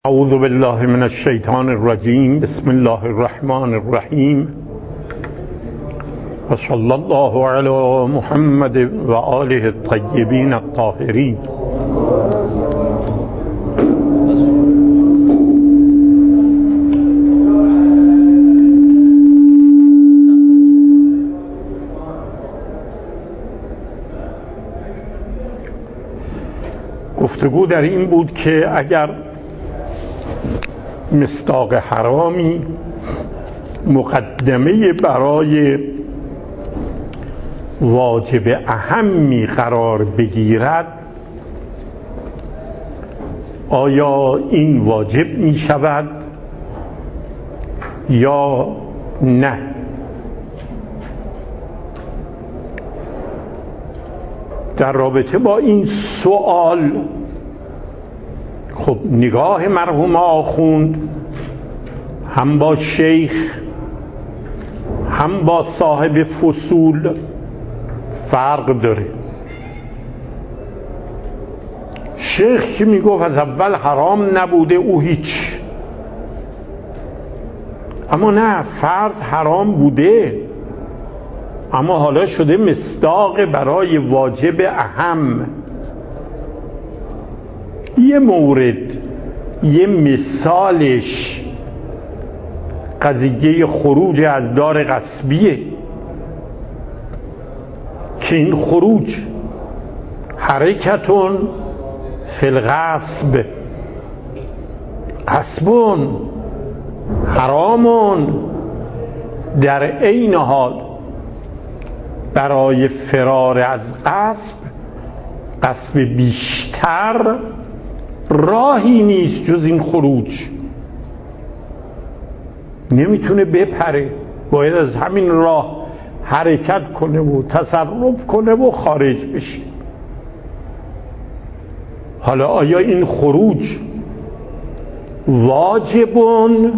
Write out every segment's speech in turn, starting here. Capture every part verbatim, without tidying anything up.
اعوذ بالله من الشیطان الرجیم. بسم الله الرحمن الرحیم و صلی الله علی محمد و آله الطیبین الطاهرین. گفتگو در این بود که اگر مصداق حرامی مقدمه برای واجب اهمی قرار بگیرد، آیا این واجب می شود یا نه؟ در رابطه با این سوال خب نگاه مرحوم آخوند هم با شیخ هم با صاحب فصول فرق داره. شیخ که میگفت از اول حرام نبوده او هیچ، اما نه، فرض حرام بوده اما حالا شده مصداق برای واجب اهم. یه مورد، یه مثالش قضیه خروج از دار غصبیه که این خروج حرکتون فی الغصب، غصبون حرامون، در عین حال برای فرار از غصب، غصب بیشتر راهی نیست جز این خروج. نمیتونه بپره، باید از همین راه حرکت کنه و تصرف کنه و خارج بشه. حالا آیا این خروج واجبون؟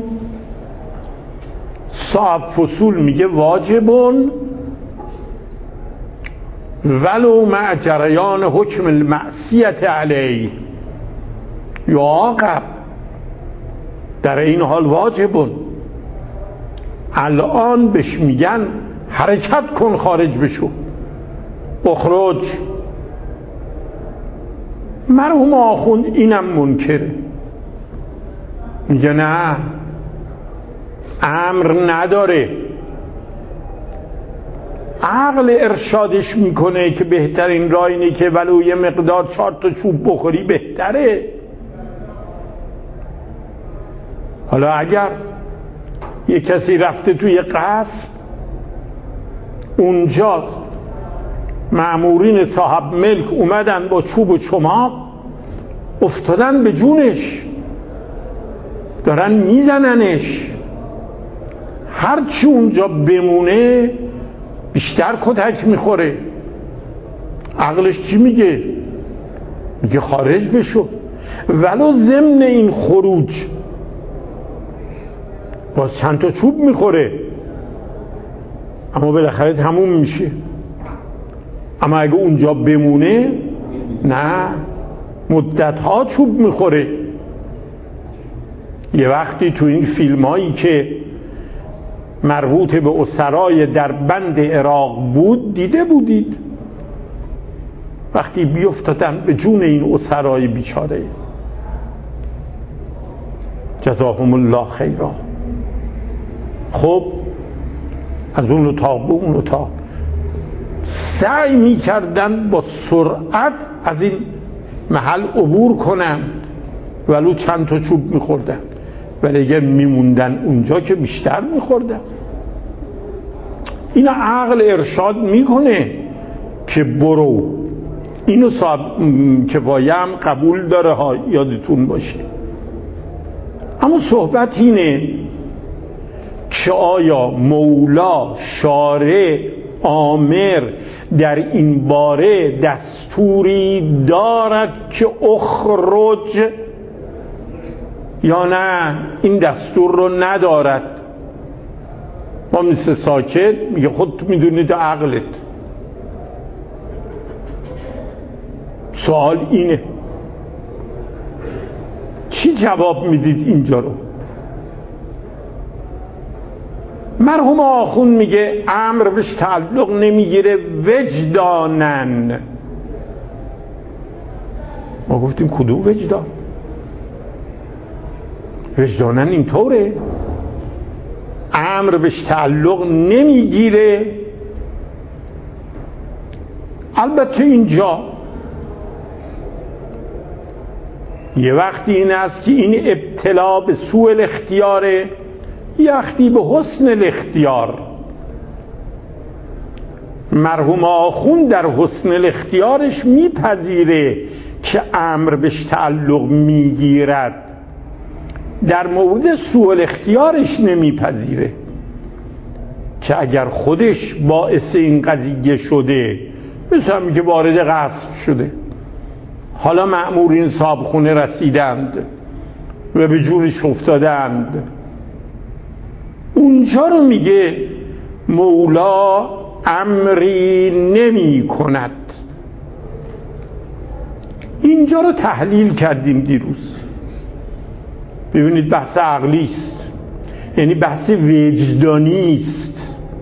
صاحب فصول میگه واجبون ولو مع جریان حکم المعصیت علیه، یعاقب، در این حال واجبون. الان بهش میگن حرکت کن، خارج بشو، اخرج. مرحوم آخوند اینم منکره، میگه نه، امر نداره، عقل ارشادش میکنه که بهترین راه اینه که ولو یه مقدار چهار تا چوب بخوری بهتره. حالا اگر یه کسی رفته توی غصب، اونجاست مأمورین صاحب ملک اومدن با چوب و چماق افتادن به جونش، دارن میزننش، هرچی اونجا بمونه بیشتر کتک میخوره. عقلش چی میگه؟ میگه خارج بشو. ولو ضمن این خروج باز چند تا چوب میخوره اما بالاخره تموم میشه. اما اگه اونجا بمونه نه، مدت ها چوب میخوره. یه وقتی تو این فیلم هایی که مربوط به اسرای در بند عراق بود دیده بودید، وقتی بیفتادن به جون این اسرای بیچاره، جزاهم الله خیرا. خب از اون اتاق به اون اتاق سعی می کردن با سرعت از این محل عبور کنند، ولو چند تا چوب می خوردن، ولی اگر می موندن اونجا که بیشتر می خوردن. این عقل ارشاد میکنه که برو. اینو صاحب کفایه هم قبول داره ها، یادتون باشه. اما صحبت اینه که آیا مولا شارع آمر در این باره دستوری دارد که اخرج یا نه این دستور رو ندارد؟ ما مثل ساکت میگه خود میدونید عقلت. سوال اینه چی جواب میدید اینجا رو؟ مرحوم آخوند میگه امر بهش تعلق نمیگیره وجدانن. ما گفتیم کدوم وجدان؟ وجدانن اینطوره، امر بهش تعلق نمیگیره. البته اینجا یه وقتی این است که این ابتلا به سوء الاختیاره، یه وقتی به حسن الاختیار. مرحوم آخوند در حسن الاختیارش میپذیره که امر بهش تعلق میگیرد، در مورد سوء الاختیارش نمیپذیره که اگر خودش باعث این قضیه شده، مثل همی که وارد غصب شده، حالا مأمورین صاحب خونه رسیدند و به جونش افتادند، اونجا رو میگه مولا امری نمی کند. اینجا رو تحلیل کردیم دیروز. ببینید بحث عقلی است، یعنی بحث وجدانی است.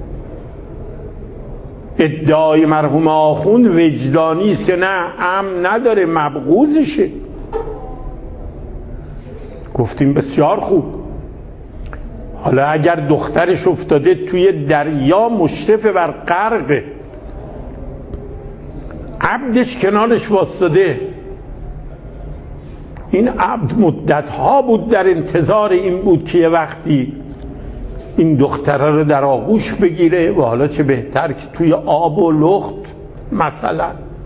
ادعای مرحوم آخوند وجدانی است که نه، امن نداره، مبغوضشه. گفتیم بسیار خوب. حالا اگر دخترش افتاده توی دریا مشرف بر غرق، عبدش کنارش واسطه، این عبد مدتها بود در انتظار این بود که یه وقتی این دختره رو در آغوش بگیره، و حالا چه بهتر که توی آب و لخت مثلا.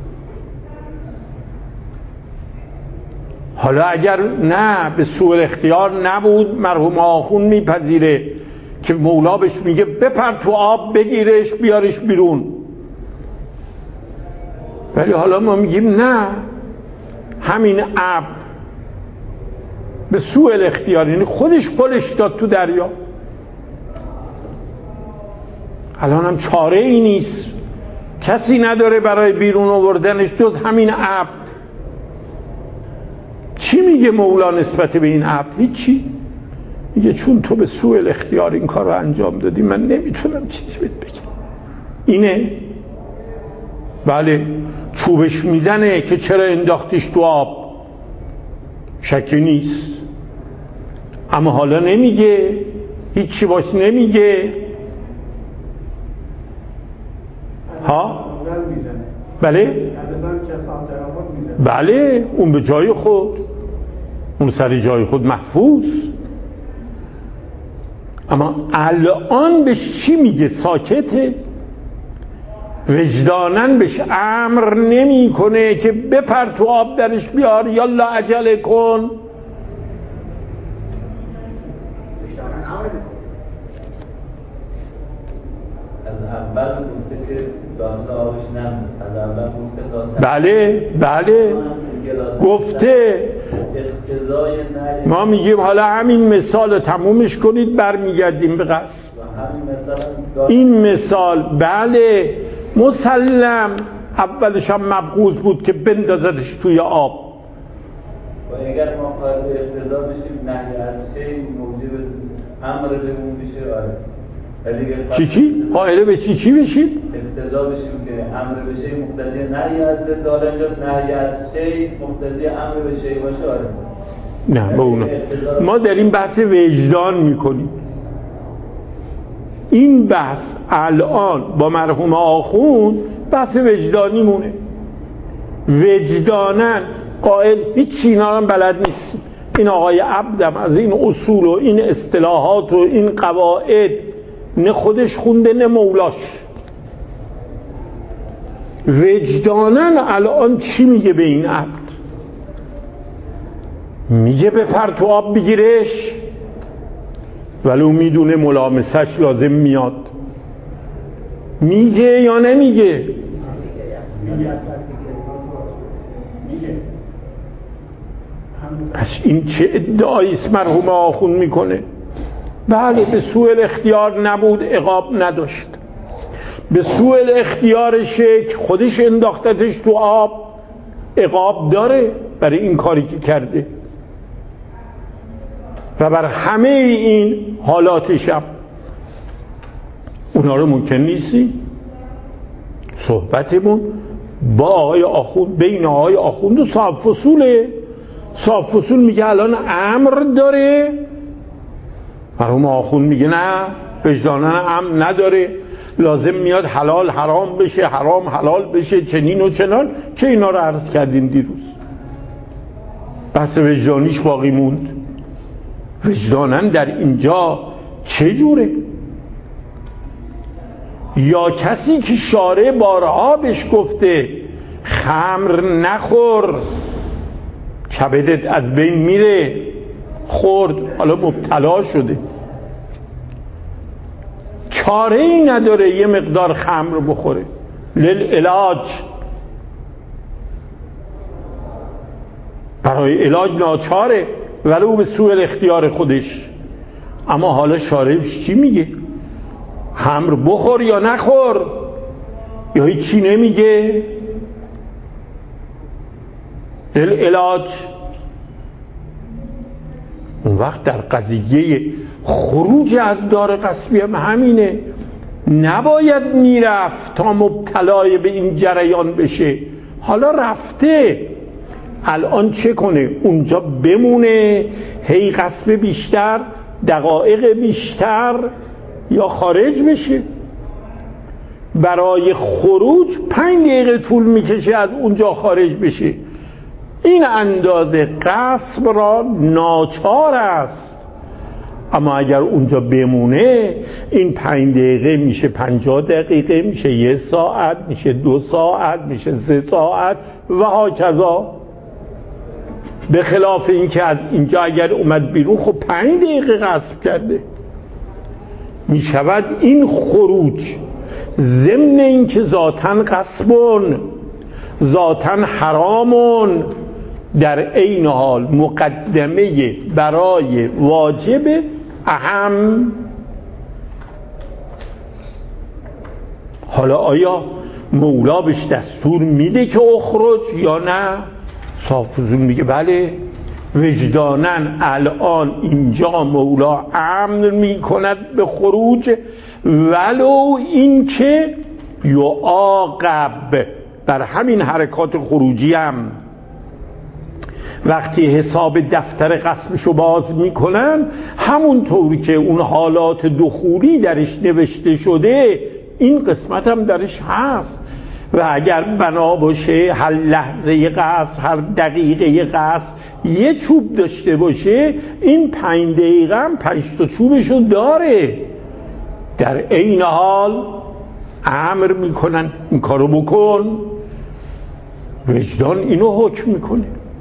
حالا اگر نه به سوء اختیار نبود، مرحوم آخوند میپذیره که مولا بهش میگه بپر تو آب، بگیرش بیارش بیرون. ولی حالا ما میگیم نه، همین عبد به سوء الاختیار، یعنی خودش پلش داد تو دریا. الان هم چاره ای نیست، کسی نداره برای بیرون آوردنش جز همین عبد. چی میگه مولا نسبت به این عبد؟ هیچی. میگه چون تو به سوء الاختیار این کار رو انجام دادی، من نمیتونم چیزی بهت بگم. اینه. بله، چوبش میزنه که چرا انداختیش تو آب، شکی نیست، اما حالا نمیگه، هیچی باش نمیگه. ها؟ بله؟ بله، اون به جای خود، اون سر جای خود محفوظ. اما الان بهش چی میگه؟ ساکته. وجدانن بهش امر نمی کنه که بپر تو آب درش بیار، یالا عجله کن. بله بله گفته. ما میگیم حالا همین مثال رو تمومش کنید، برمیگردیم به قصد. این مثال بله مسلم اولش هم مبغوض بود که بندازدش توی آب. و اگر ما قائل به اقتضا بشیم، نهی از شی موجب امر بهمون بشه. آره چی چی؟ قائل به چی چی بشیم؟ اقتضا بشیم که امر به شی مقتضی نهی از ضد، حالا اینجا نهی از شی مقتضی امر به شی باشه. آره نه با اونا ما در این بحث وجدان میکنیم. این بحث الان با مرحوم آخوند بحث وجدانی مونه. وجدانن قائل هیچ اینا هم بلد نیست. این آقای عبدم از این اصول و این اصطلاحات و این قواعد نه خودش خونده نه مولاش. وجدانن الان چی میگه به این عبد؟ میگه بپر تو آب بگیرش، ولو میدونه ملامسش لازم میاد. میگه یا نمیگه؟ پس این چه ادعایی است مرحوم آخوند میکنه؟ بله به سوء الاختیار نبود، عقاب نداشت. به سوء الاختیارشه که خودش انداختتش تو آب، عقاب داره برای این کاری که کرده. و بر همه این حالاتش هم اونا رو ممکن نیستی. صحبتمون با آقای آخوند، بین آقای آخوند و صاحب فصوله. صاحب فصول میگه الان امر داره، مرحوم آخوند میگه نه، وجدانن امر نداره، لازم میاد حلال حرام بشه، حرام حلال بشه، چنین و چنان که اینا رو عرض کردیم دیروز. بحث وجدانیش باقی موند. وجدانن در اینجا چه جوره؟ یا کسی که شارع بارها بهش گفته خمر نخور، کبدت از بین میره، خورد، حالا مبتلا شده، چاره ای نداره یه مقدار خمر بخوره للعلاج، برای علاج ناچاره ولو به سوء الاختیار خودش. اما حالا شارعش چی میگه؟ خمر بخور یا نخور، یا هیچی نمیگه، للعلاج. اون وقت در قضیه خروج از دار غصبی هم همینه، نباید میرفت تا مبتلای به این جریان بشه. حالا رفته، الان چه کنه؟ اونجا بمونه هی غصب بیشتر، دقایق بیشتر، یا خارج بشه؟ برای خروج پنج دقیقه طول میکشه از اونجا خارج بشه. این اندازه غصب را ناچار است. اما اگر اونجا بمونه این پنج دقیقه میشه پنجاه دقیقه، میشه یه ساعت، میشه دو ساعت، میشه سه ساعت و هاکذا. به خلاف این که از اینجا اگر اومد بیرون خب پنج دقیقه غصب کرده. میشود این خروج ضمن این که ذاتاً غصبون، ذاتاً حرامون، در عین حال مقدمه برای واجب اهم. حالا آیا مولا بهش دستور میده که اخرج یا نه؟ صاحب فضول میگه بله، وجدانن الان اینجا مولا امر میکند به خروج، ولو این که یعاقب. بر همین حرکات خروجی هم وقتی حساب دفتر غصبشو باز میکنن، همون طوری که اون حالات دخولی درش نوشته شده این قسمت هم درش هست. و اگر بنا باشه هر لحظه قصد، هر دقیقه قصد یه چوب داشته باشه، این پنج دقیقه هم پنج تا چوبشو داره. در عین حال امر میکنن این کارو بکن، وجدان اینو حکم میکنه.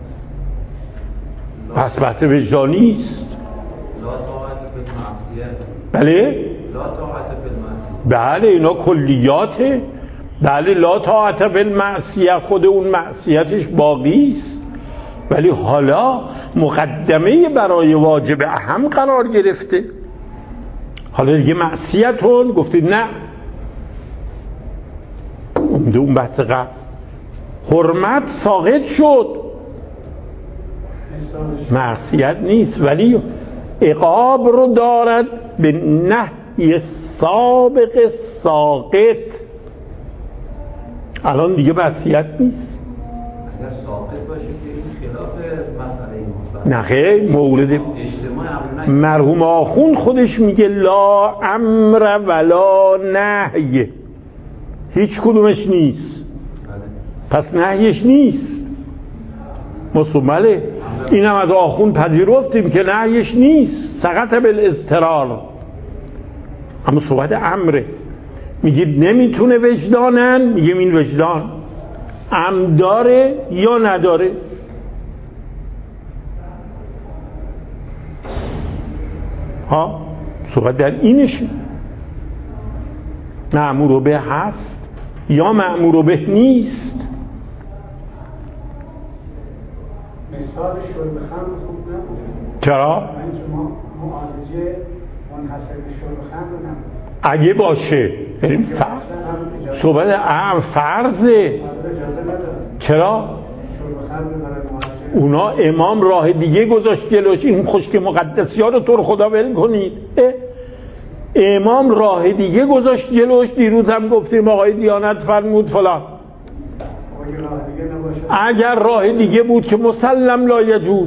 پس بحث وجدانی است. لا طاعت فی المعصیه. بله؟ لا طاعت فی المعصیه. بله اینا کلیاته. بله لا طاعت فی المعصیه، خود اون معصیتش باقی است، ولی حالا مقدمه برای واجب اهم قرار گرفته. حالا دیگه معصیتون گفتید نه، امده اون بحث قبل حرمت ساقط شد، معصیت نیست، ولی عقاب رو دارد به نهی سابق ساقط. الان دیگه معصیت نیست. اگر ساقط باشه که این خلاف مسئله ما. نه خیر، مورد مرحوم آخوند خودش میگه لا امر ولا نهی، هیچ کدومش نیست. پس نهیش نیست. مصمله اینم از آخوند پذیرفتیم که نهیش نیست، سقط بالاضطرار. اما صحبت امره، میگید نمیتونه وجدانن، میگیم این وجدان امر داره یا نداره. ها صحبت در اینشه، مأمور به هست یا مأمور به نیست. مثال شرب خمر خوب نبود. چرا؟ اینکه ما معالجه منحصر به شرب خمر نبود. اگه باشه بریم فرض صحبت ام فرضه. چرا؟ شرب خمر برای معالجه اونا امام راه دیگه گذاشت جلوش، این خشک مقدسی ها رو تو رو خدا ول کنید. امام راه دیگه گذاشت جلوش. دیروز هم گفتیم آقای دیانت فرمود فلان. اگر راه دیگه بود که مسلم لا یجوز،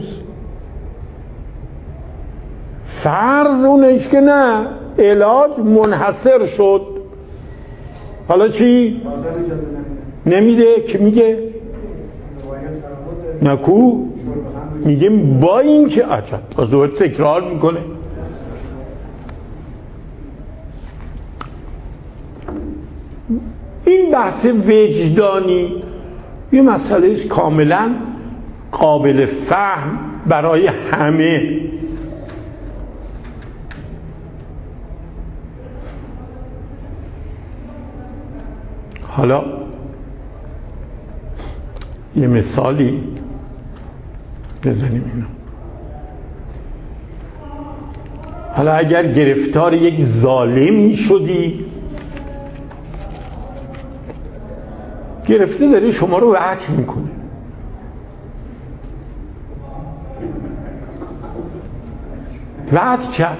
فرض اونش که نه، علاج منحصر شد. حالا چی؟ نمیده که میگه نکو، میگیم با این که عجب باز دوباره تکرار میکنه. این بحث وجدانی یه مسئله کاملا قابل فهم برای همه. حالا یه مثالی بزنیم. اینو حالا اگر گرفتار یک ظالمی شدی، گرفته داره شما رو وحش میکنه، وحش کرد،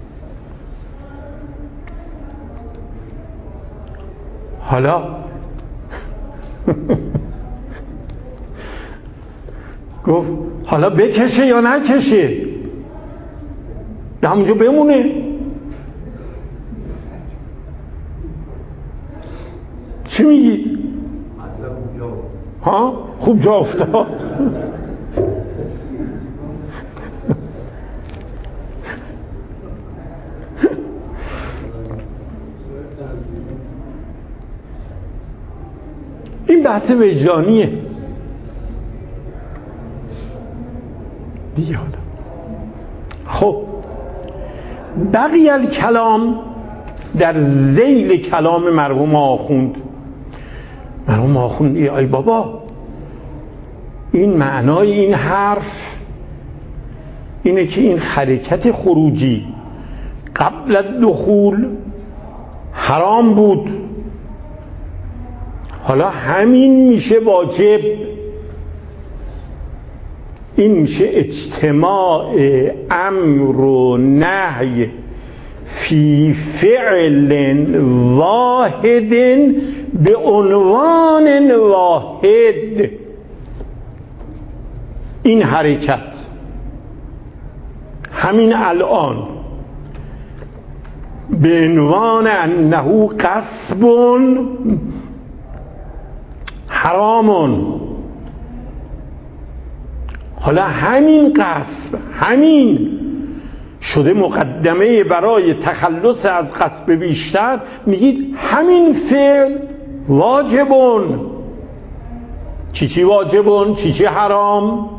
حالا گفت حالا بکشه یا نکشه، همونجا بمونه. چی میگید؟ ها؟ خوب جا افتاد. این بحث وجدانیه دیگه. حالا خب بقیه الکلام در ذیل کلام مرحوم آخوند. مرحوم آخوند ای بابا، این معنای این حرف اینه که این حرکت خروجی قبل دخول حرام بود، حالا همین میشه واجب. این میشه اجتماع امر و نهی فی فعل واحد به عنوان واحد. این حرکت همین الان به عنوان انه غصب حرامون، حالا همین غصب همین شده مقدمه برای تخلص از غصب بیشتر. میگید همین فعل واجبون. چی چی واجبون؟ چی چی حرام؟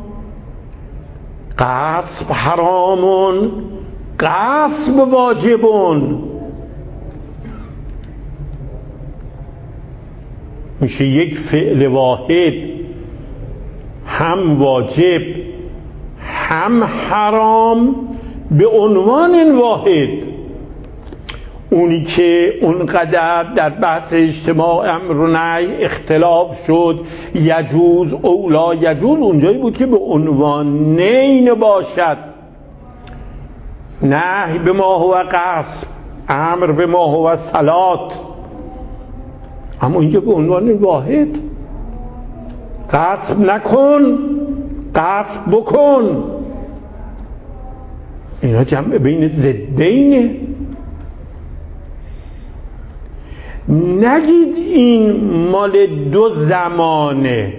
غصب حرامون، غصب واجبون. میشه یک فعل واحد هم واجب هم حرام به عنوان واحد. اونی که اونقدر در بحث اجتماع امر و نهی اختلاف شد، یجوز اولا یجوز، اونجایی بود که به عنوان نین باشد. نهی به ما هو غصب، امر به ما هو صلات، اما اینجا به عنوان واحد. غصب نکن، غصب بکن. اینا جمع بین ضدینه. نگید این مال دو زمانه.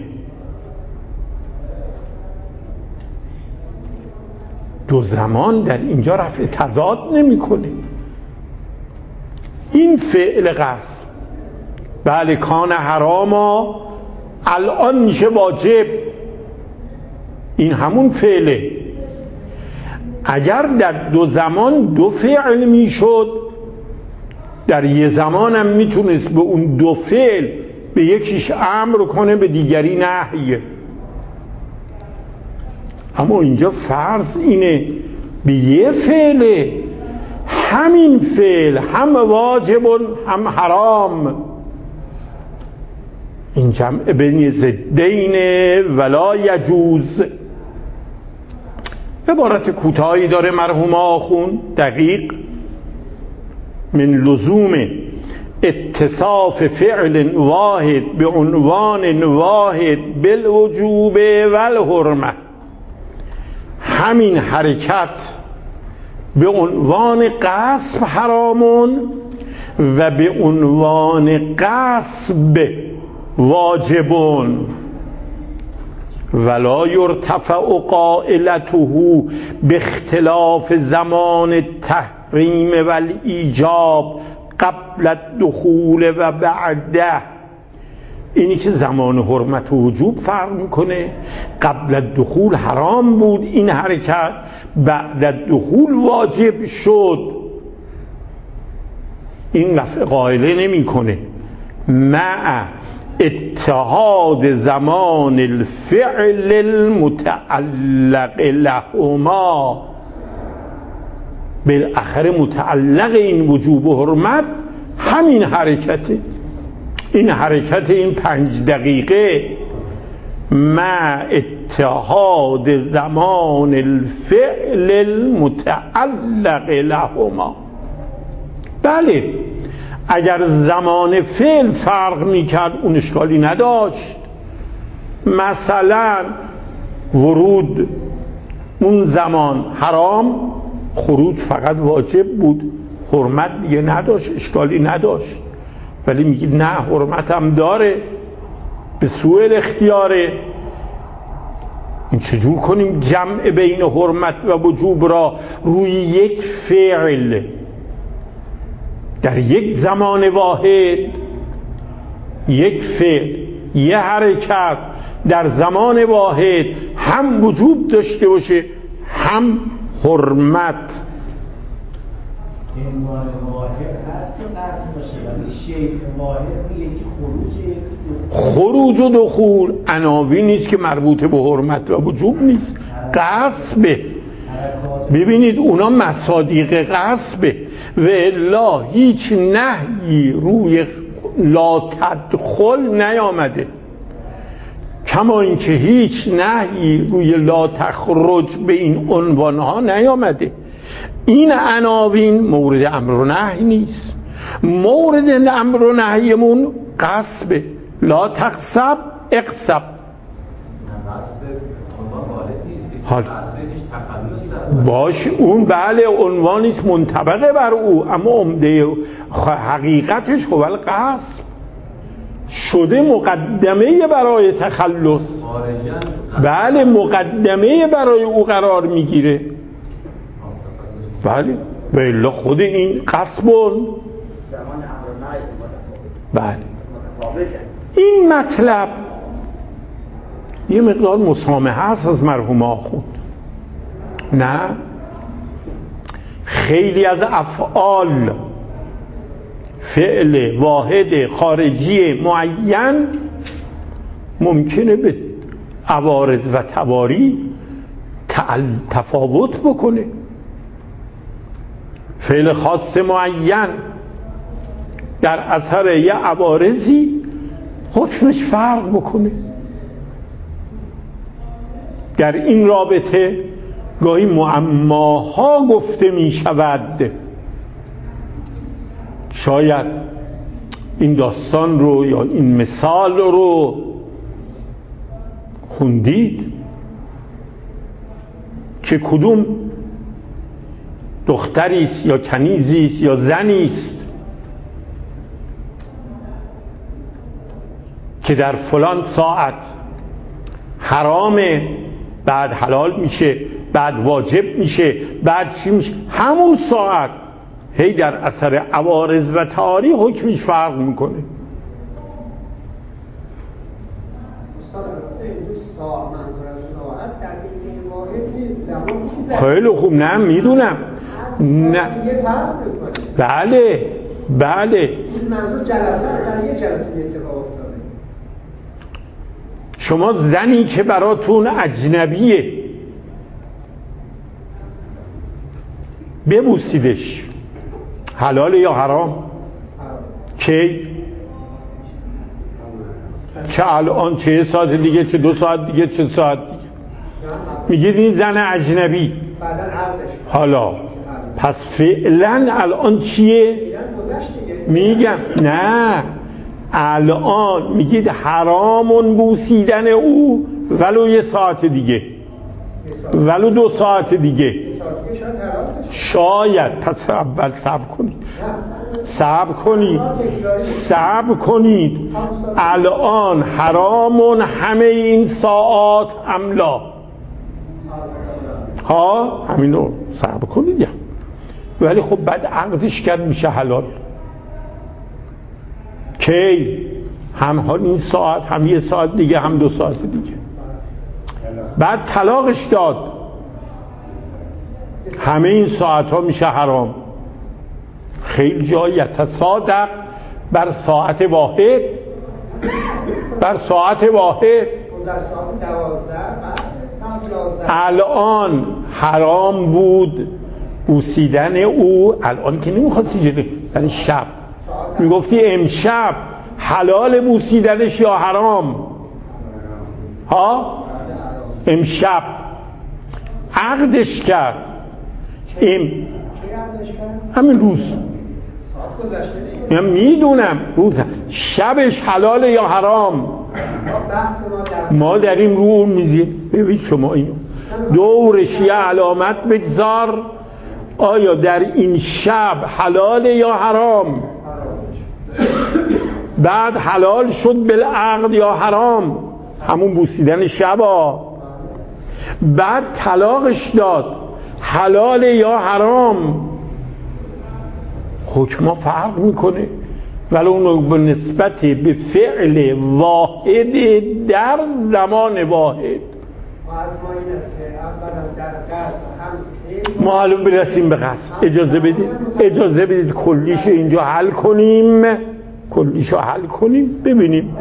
دو زمان در اینجا رفع تضاد نمی‌کنه. این فعل غصب بله کان حراما، الان میشه واجب. این همون فعله. اگر در دو زمان دو فعل میشد، در یه زمان هم میتونست به اون دو فعل به یکیش امر کنه به دیگری نهی. اما اینجا فرض اینه به یه فعل، همین فعل هم واجب هم حرام. این جمع بین ضدین ولا یجوز. عبارت کوتاهی داره مرحوم آخون دقیق: من لزوم اتصاف فعل واحد به عنوان واحد بالوجوب والحرمه. همین حرکت به عنوان غصب حرامون و به عنوان غصب واجبون. ولا یرتفع قائلته به اختلاف زمان التحریم و الایجاب قبل الدخول و بعده. اینی که زمان حرمت و وجوب فرق میکنه. قبل الدخول حرام بود این حرکت، بعد الدخول واجب شد. این رفع قائله نمیکنه. مع اتحاد زمان الفعل المتعلق لهما. بالاخره متعلق این وجوب و حرمت همین حرکته. این حرکت این پنج دقیقه مع اتحاد زمان الفعل المتعلق لهما. بله اگر زمان فعل فرق میکرد اون اشکالی نداشت. مثلا ورود اون زمان حرام، خروج فقط واجب بود، حرمت دیگه نداشت، اشکالی نداشت. ولی میگید نه، حرمت هم داره، به سوء الاختیاره. این چجور کنیم جمع بین حرمت و وجوب را روی یک فعل در یک زمان واحد؟ یک فعل، یه حرکت در زمان واحد هم وجوب داشته باشه هم حرمت. این واحد هست که قسم باشه، ولی شیء واحد یکی خروج خروج و دخول عناوین نیست که مربوط به حرمت و وجوب نیست، غصبه. ببینید اونا مصادیق غصبه و الا هیچ نهی روی لا تدخل نیامده، کما اینکه هیچ نهی روی لا تخرج به این عنوان ها نیامده. این عناوین مورد امر و نهی نیست. مورد امر و نهیمون غصبه. لا تغصب اغصب. حال باش اون بله عنوانیست منطبقه بر او، اما عمده حقیقتش خب الغصب شده مقدمه برای تخلص. بله مقدمه برای او قرار میگیره. بله و الا خود این غصبون. بله این مطلب یه مقدار مسامحه هست از مرحوم آخوند. نه، خیلی از افعال فعل واحد خارجی معین ممکنه به عوارض و تواری تفاوت بکنه. فعل خاص معین در اثر یه عوارضی حکمش فرق بکنه. در این رابطه گاهی معماها گفته می شود. شاید این داستان رو یا این مثال رو خوندید که کدوم دختریست یا کنیزیست یا زنیست که در فلان ساعت حرامه، بعد حلال میشه، بعد واجب میشه، بعد چی میشه، همون ساعت هی در اثر عوارض و تعاری حکمش فرق میکنه. خیلی خوب، نه میدونم، نه بله بله این منظور جلسه در یک جلسه اتفاق افتاده. شما زنی که براتون اجنبیه ببوسیدش، حلاله یا حرام؟ کی؟ چه الان، چه ساعت دیگه، چه دو ساعت دیگه، چه ساعت دیگه؟ میگید این زن اجنبی. حالا پس فعلا الان چیه؟ میگم نه، الان میگید حرامون بوسیدن او ولو یه ساعت دیگه، ولو دو ساعت دیگه شاید. پس اول صبر کنید، صبر کنید، صبر کنید. الان حرامون همه این ساعات املا ها، همین رو صبر کنید یا. ولی خب بعد عقدش کرد میشه حلال. کی؟ هم این ساعت، هم یه ساعت دیگه، هم دو ساعت دیگه. بعد طلاقش داد، همه این ساعت ها میشه حرام. خیلی جایی تصادق بر ساعت واحد، بر ساعت واحد. الان حرام بود بوسیدن او، الان که نمیخواستی جده، ولی شب میگفتی امشب حلال بوسیدنش یا حرام؟ ها؟ امشب عقدش کرد. ام همین روز من میدونم روز شبش حلال یا حرام. ما در این رو میزیم. ببینید شما اینو دورش یه علامت بگذار، آیا در این شب حلال یا حرام؟ بعد حلال شد بالعقد یا حرام؟ همون بوسیدن شبا. بعد طلاقش داد، حلال یا حرام؟ حکما فرق میکنه، ولی اون به نسبت به فعل واحد در زمان واحد. ما حالا برسیم به قصد. اجازه بدید اجازه بدید کلیش اینجا حل کنیم، کلیشو حل کنیم ببینیم.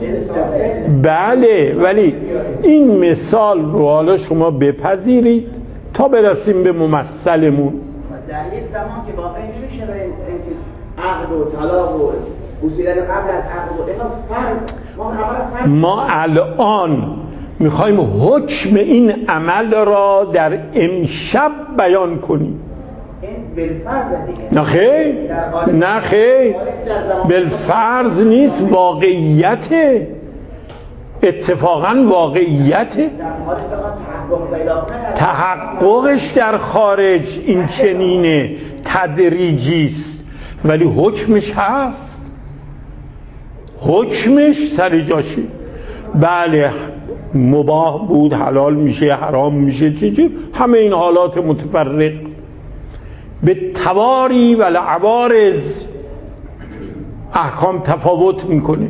بله، ولی این مثال رو حالا شما بپذیرید تا برسیم به ممثلمون. در یک زمان که واقعا نمیشه عقد و طلاق و بوسیدن قبل از عقد و اینا فرق. ما الان میخوایم حکم این عمل را در امشب بیان کنیم. نه خیر، نه خیر، بالفرض نیست، واقعیته، اتفاقا واقعیته. تحققش در خارج این چنینه، تدریجیست، ولی حکمش هست، حکمش سر جاشه. بله مباح بود، حلال میشه، حرام میشه، چیزی، همه این حالات متفرق به تواری و العوارض احکام تفاوت میکنه.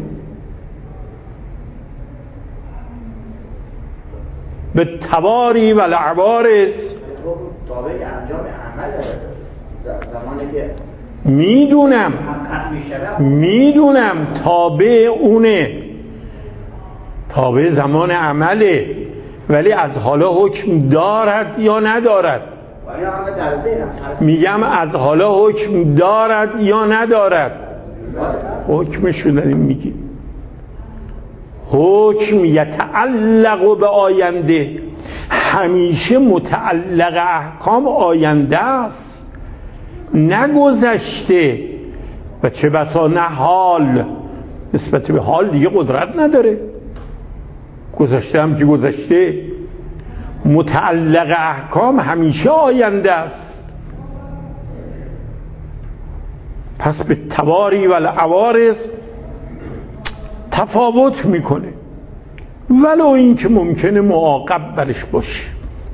به تواری و العوارض تابع انجام عمل زمانی که میدونم میدونم تابع اونه، تابع زمان عمله، ولی از حالا حکم دارد یا ندارد؟ میگم از حالا حکم دارد یا ندارد؟ حکمشو داریم میگیم. حکم یتعلق به آینده، همیشه متعلق احکام آینده است، نگذشته. و چه بسا نه حال، نسبت به حال دیگه قدرت نداره. گذشته هم که گذشته، متعلق احکام همیشه آینده است. پس به تواری و العوارض تفاوت میکنه، ولو این که ممکنه معاقب برش باشه.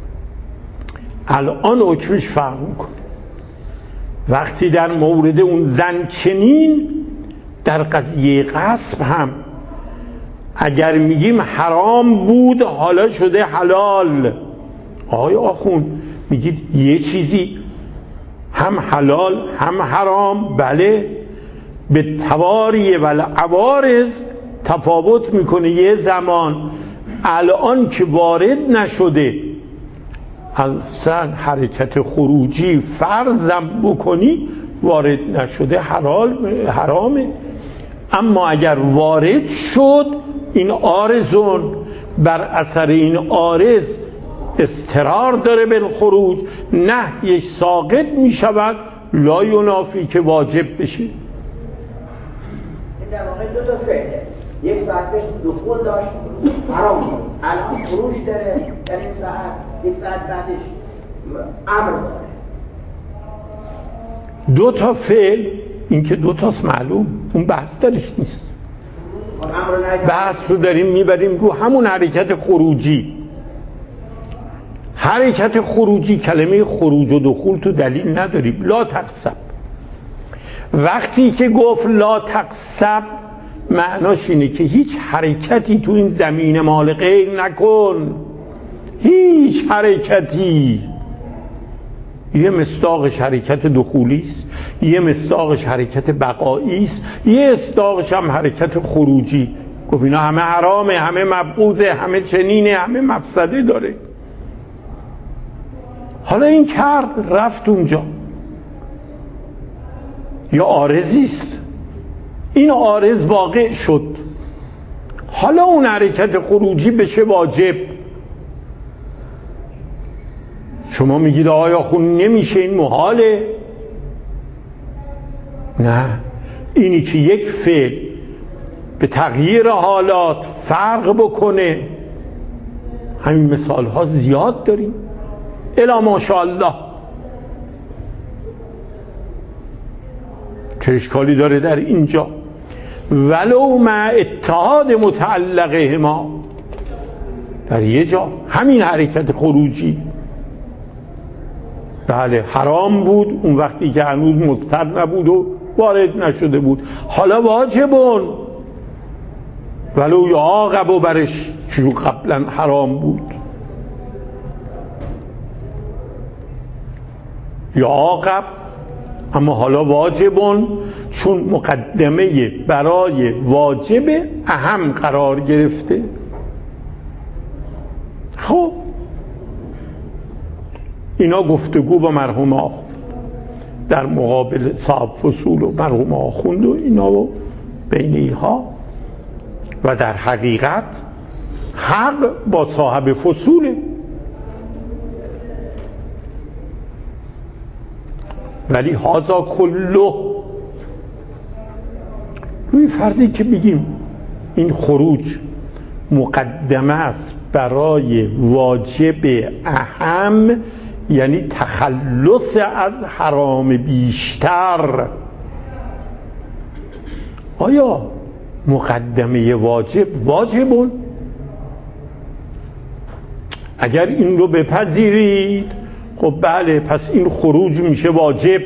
الان حکمش فرق میکنه. وقتی در مورد اون زن چنین، در قضیه غصب هم اگر میگیم حرام بود حالا شده حلال، آقای آخوند میگید یه چیزی هم حلال هم حرام، بله، به تواری و العوارض تفاوت میکنه. یه زمان الان که وارد نشده، اصلا حرکت خروجی فرضم بکنی وارد نشده حلال حرامه. اما اگر وارد شد، این عارضون، بر اثر این عارض اضطرار داره بالخروج، نهیش ساقط می شود، لا ینافی که واجب بشه. این در واقع دو تا فعله، یک ساعت پیش دخول داشت حرام بود، الان خروج داره در این ساعت، یک ساعت بعدش امر داره. دو تا فعل، این که دو تاست معلوم، اون بحث درش نیست. بحث رو داریم میبریم رو همون حرکت خروجی. حرکت خروجی، کلمه خروج و دخول تو دلیل نداریم. لا تقصب، وقتی که گفت لا تقصب معناش اینه که هیچ حرکتی تو این زمین مال غیر نکن، هیچ حرکتی. یه مصداقش حرکت دخولی است، یه مصداقش حرکت بقایی است، یه مصداقش هم حرکت خروجی. گفت اینا همه حرامه، همه مبغوضه، همه چنینه، همه مفسده داره. حالا این کرد رفت اونجا، یا عارضی است، این عارض واقع شد، حالا اون حرکت خروجی بشه واجب. شما میگید آیا خون نمیشه، این محاله؟ نه، اینی که یک فعل به تغییر حالات فرق بکنه، همین مثال ها زیاد داریم الا ماشاءالله. چه اشکالی داره در اینجا؟ ولو مع اتحاد متعلقهما، در یه جا همین حرکت خروجی بله حرام بود اون وقتی که هنوز مضطر نبود و وارد نشده بود، حالا واجبون ولو یعاقب و برش چون قبلا حرام بود. یعاقب اما حالا واجبون، چون مقدمه برای واجب اهم قرار گرفته. خب اینا گفتگو با مرحوم آخوند در مقابل صاحب فصول و مرحوم آخوند و اینا و بین اینها، و در حقیقت حق با صاحب فصوله. ولی هازا کلو، روی فرضی که بگیم این خروج مقدمه است برای واجب اهم، یعنی تخلص از حرام بیشتر، آیا مقدمه واجب واجبون؟ اگر این رو بپذیرید خب بله، پس این خروج میشه واجب.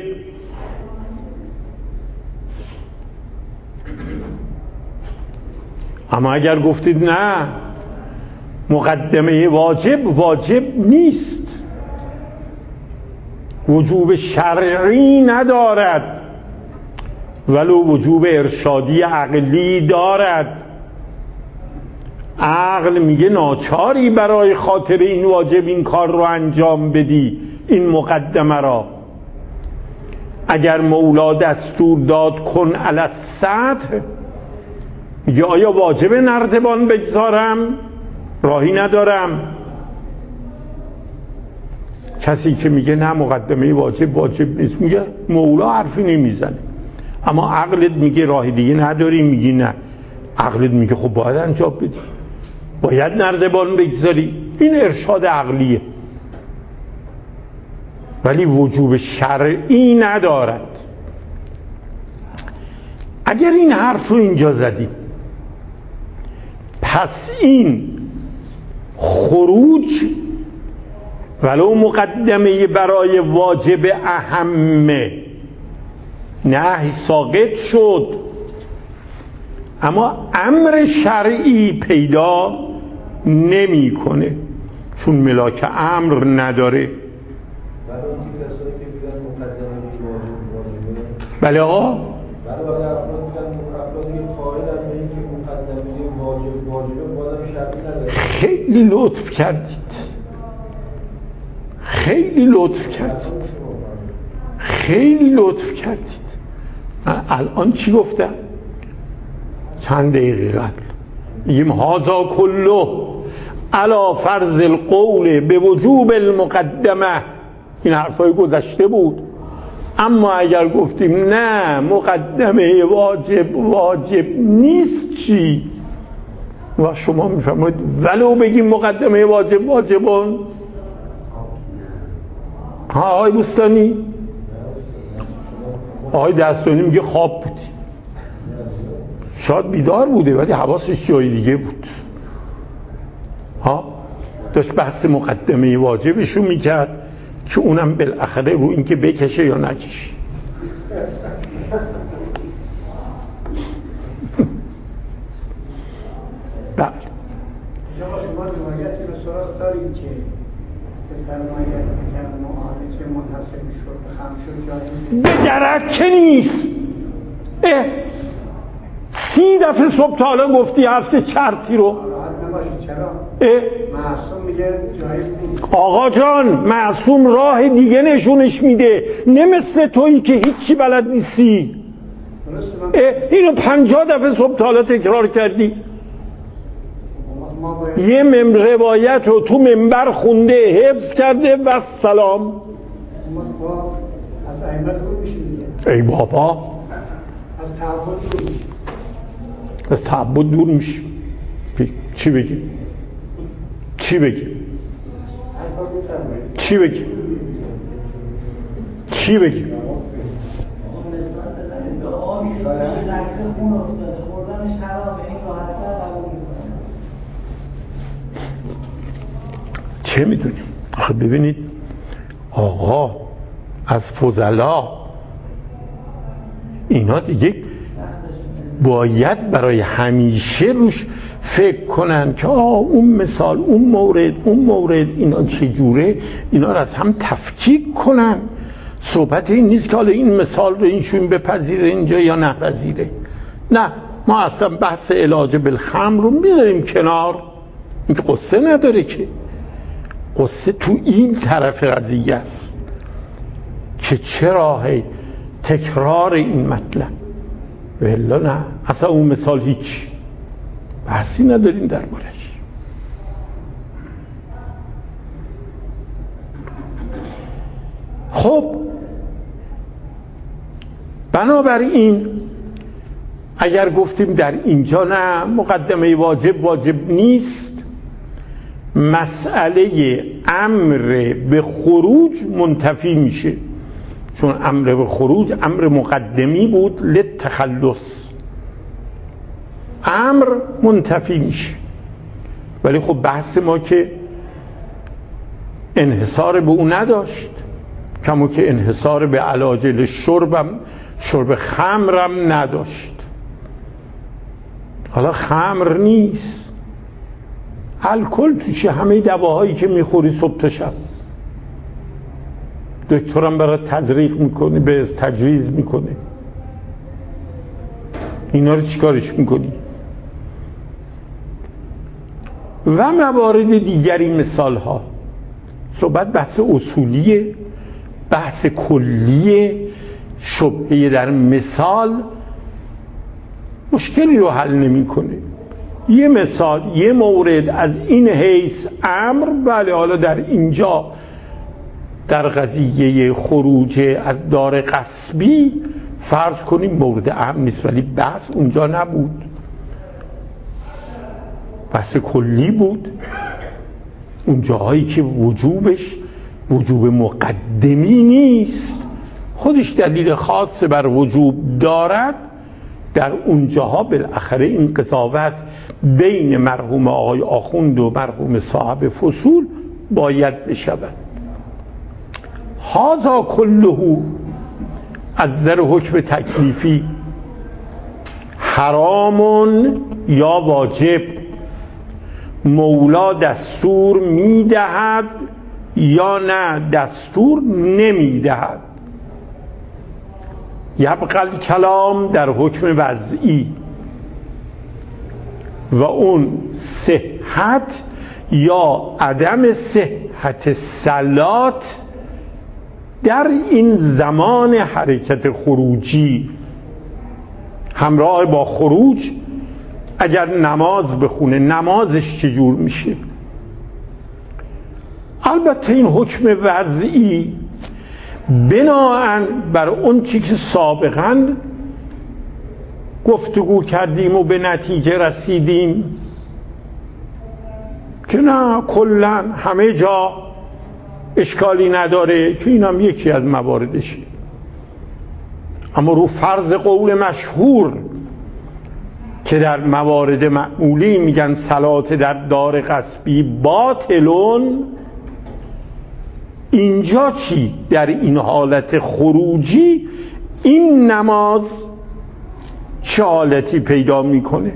اما اگر گفتید نه، مقدمه واجب واجب نیست، وجوب شرعی ندارد ولو وجوب ارشادی عقلی دارد، عقل میگه ناچاری برای خاطر این واجب این کار رو انجام بدی، این مقدمه را. اگر مولا دستور داد کن علی السطح، میگه آیا واجب نردبان بگذارم؟ راهی ندارم. کسی که میگه نه مقدمه واجب واجب نیست، میگه مولا حرفی نمیزنه، اما عقلت میگه راه دیگه نداری، میگی نه. عقلت میگه خب باید انجام بدی، باید نردبان بگذاری. این ارشاد عقلیه، ولی وجوب شرعی ندارد. اگر این حرف رو اینجا زدیم، پس این خروج ولو مقدمه برای واجب اهمه نه ساقط شد، اما امر شرعی پیدا نمیکنه، چون ملاک امر نداره. بله آقا، خیلی لطف کردید، خیلی لطف کردید، خیلی لطف کردید. من الان چی گفتم؟ چند دقیقه قبل میگیم هازا کلو، علی فرض القول به وجوب المقدمه، این حرفای گذشته بود. اما اگر گفتیم نه مقدمه واجب واجب نیست چی؟ و شما میفرمایید ولو بگیم مقدمه واجب واجبون. ها آقای بستانی؟ آقای دستانی میگه خواب بودی، شاید بیدار بوده ولی حواسش جای دیگه بود. ها داشت بحث مقدمه واجبشو میکرد که اونم بالاخره رو این که بکشه یا نکشه. بله جناب شما روایتی به سراغ دارید که بفرمایید که معالجه منحصر به شرب خمر شد جایی به درک که نیست. اه سی دفعه صبح تا حالا گفتی هفته چرتی رو. راحت نباشید چرا؟ اه معصوم میگه جایی نیست. آقا جان معصوم راه دیگه نشونش میده، نه مثل تویی که هیچی بلد نیستی. درسته من اه اینو پنجاه دفعه صبح تا حالا تکرار کردی. ما باید یه مم روایت رو تو منبر خونده حفظ کرده و سلام. ما با از ائمه دور میشیم دیگه. ای بابا از تعبد دور میشیم. از تعبد دور میشیم. چی بگیم؟ چی بگیم؟ حرفا بفرمایید. چی بگیم؟ چی بگیم؟ مثال بزنید به آبی که قطره خون افتاده خوردنش حرامه، این راحت‌تر قبول می‌کنه. چه میدونیم؟ آخه ببینید آقا از فضلا اینا دیگه باید برای همیشه روش فکر کنن که آه اون مثال اون مورد اون مورد اینا چجوره، اینا رو از هم تفکیک کنن. صحبت این نیست که حالا این مثال رو اینشون بپذیره اینجا یا نپذیره. نه ما اصلا بحث علاج بالخمر رو میذاریم کنار. این قصه نداره که، قصه تو این طرف قضیه است که چرا تکرار این مطلب. ولی نه اصلا اون مثال هیچ بحثی نداریم دربارش. خب بنابراین اگر گفتیم در اینجا نه مقدمه واجب واجب نیست، مسئله امر به خروج منتفی میشه، چون امر به خروج امر مقدمی بود للتخلص، امر منتفی میشه. ولی خب بحث ما که انحصار به اون نداشت، کما که انحصار به علاجل شربم شرب خمرم نداشت. حالا خمر نیست، الکل توشه، همه دواهایی که میخوری صبح تا شب، دکترم برای تزریق میکنه، به تجویز میکنه، اینا رو چیکارش میکنی؟ و موارد دیگری مثال ها. صحبت بحث اصولیه، بحث کلیه، شبهه در مثال مشکلی رو حل نمیکنه. یه مثال، یه مورد از این حیث امر، بله حالا در اینجا در قضیه خروج از دار غصبی فرض کنیم مورد امر نیست، ولی بحث اونجا نبود، بحث کلی بود. اون جاهایی که وجوبش وجوب مقدمی نیست، خودش دلیل خاص بر وجوب دارد، در اونجاها بالاخره این قضاوت بین مرحوم آقای آخوند و مرحوم صاحب فصول باید بشود. هذا کله از نظر حکم تکلیفی حرام یا واجب مولا دستور میدهد یا نه دستور نمیدهد. یبقى کلام در حکم وضعی و اون صحت یا عدم صحت صلات در این زمان حرکت خروجی همراه با خروج. اگر نماز بخونه نمازش چجور میشه؟ البته این حکم وضعی بناهن بر اون چی که سابقا گفتگو کردیم و به نتیجه رسیدیم که نه کلن همه جا اشکالی نداره که این هم یکی از مواردشه، اما رو فرض قول مشهور که در موارد معمولی میگن صلات در دار غصبی باطلون، اینجا چی؟ در این حالت خروجی این نماز چه حالتی پیدا میکنه؟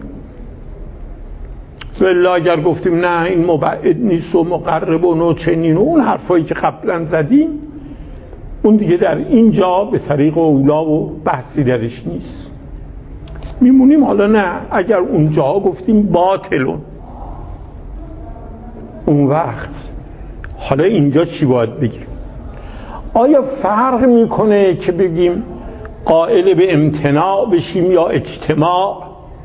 والله اگر گفتیم نه این مبعد نیست و مقرب و چنین و اون حرفایی که قبلا زدیم، اون دیگه در اینجا به طریق اولا و بحثی درش نیست، میمونیم. حالا نه اگر اونجا گفتیم باطلون، اون وقت حالا اینجا چی باید بگیم؟ آیا فرق میکنه که بگیم قائل به امتناع بشیم یا اجتماع؟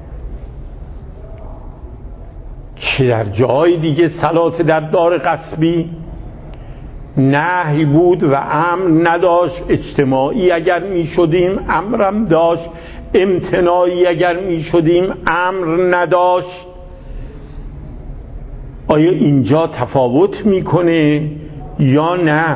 که در جای دیگه صلات در دار غصبی نهی بود و امر نداشت، اجتماعی اگر می شدیم امرم داشت، امتناعی اگر می شدیم امر نداشت. آیا اینجا تفاوت میکنه یا نه؟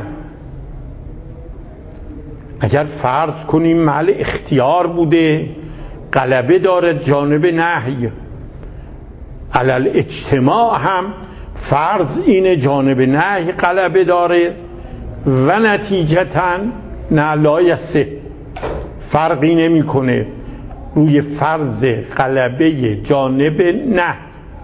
اگر فرض کنیم محل اختیار بوده غلبه داره جانب نهی، علل اجتماع هم فرض این جانب نهی غلبه داره و نتیجتاً نه لایسه، فرقی نمیکنه روی فرض غلبه جانب نه.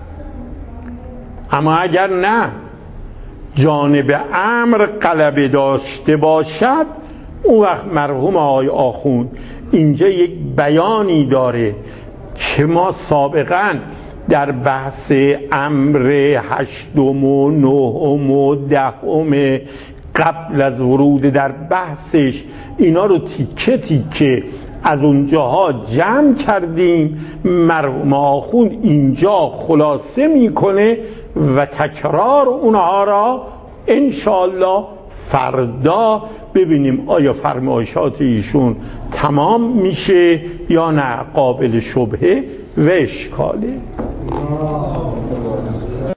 اما اگر نه جانب امر غلبه داشته باشد، اون وقت مرحوم آقای آخوند اینجا یک بیانی داره که ما سابقاً در بحث امر هشتم و نهم و دهم قبل از ورود در بحثش اینا رو تیکه تیکه از اونجاها جمع کردیم. مرحوم آخوند اینجا خلاصه میکنه و تکرار اونها را انشاءالله فردا ببینیم آیا فرمایشات ایشون تمام میشه یا نه، قابل شبهه و اشکاله.